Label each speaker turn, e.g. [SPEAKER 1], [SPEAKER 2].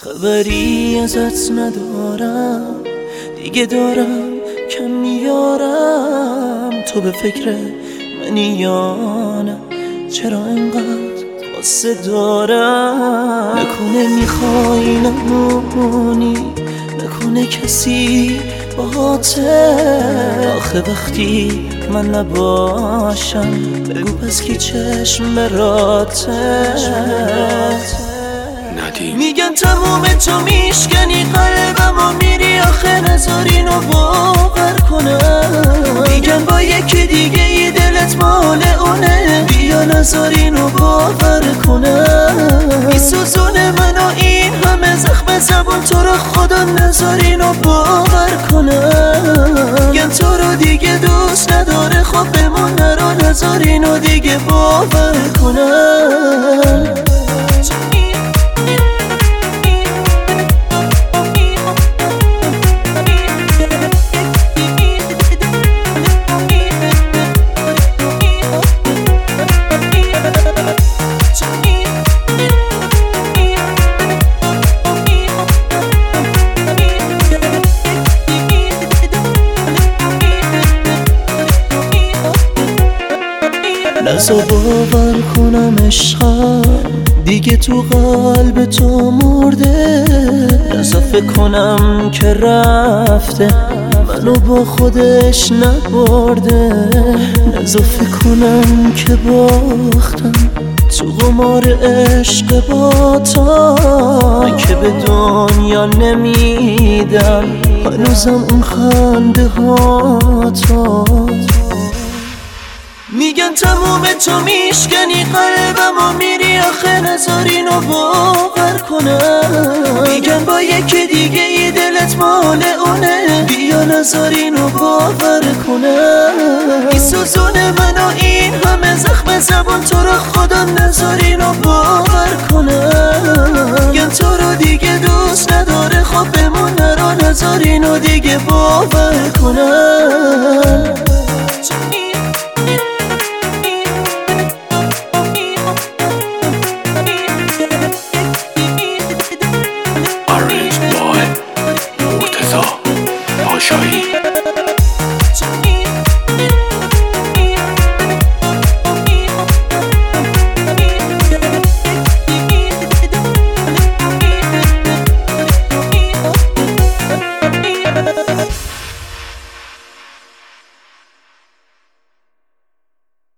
[SPEAKER 1] خبری ازت ندارم دیگه، دارم کم میارم. تو به فکر منی یا نه؟ چرا انقدر قصه دارم؟ نکنه میخوای نمونی، نکنه کسی باهاته. آخه وقتی من نباشم بگو پس کی چشم براته؟ میگن تموم تو میشکنی قلبم و میری، آخه نذار اینو باور کنم. میگن با یکی دیگه ای دلت مال اونه، بیا نذار اینو باور کنم. میسوزونه منو این همه زخم زبون، تو رو خدا نذار اینو باور کنم. میگن تو رو دیگه دوست نداره، خب بمون نرو، نذار اینو دیگه باور کنم. نذار باور کنم عشقم دیگه تو قلب تو مرده. نذار فکر کنم که رفته منو با خودش نبرده. نذار فکر کنم که باختم تو قمار عشق با تا. من که به دنیا نمیدم هنوزم اون خنده ها تا. میگن تموم تو میشکنی قلبم و میری، آخه نذار اینو باور کنم. میگن با یکی دیگه ای دلت مال اونه، بیا نذار اینو باور کنم. میسوزونه منو این همه زخم زبون، تو رو خدا نذار اینو باور کنم. میگن تو رو دیگه دوست نداره، خب بمون نرو، نذار اینو دیگه باور کنم.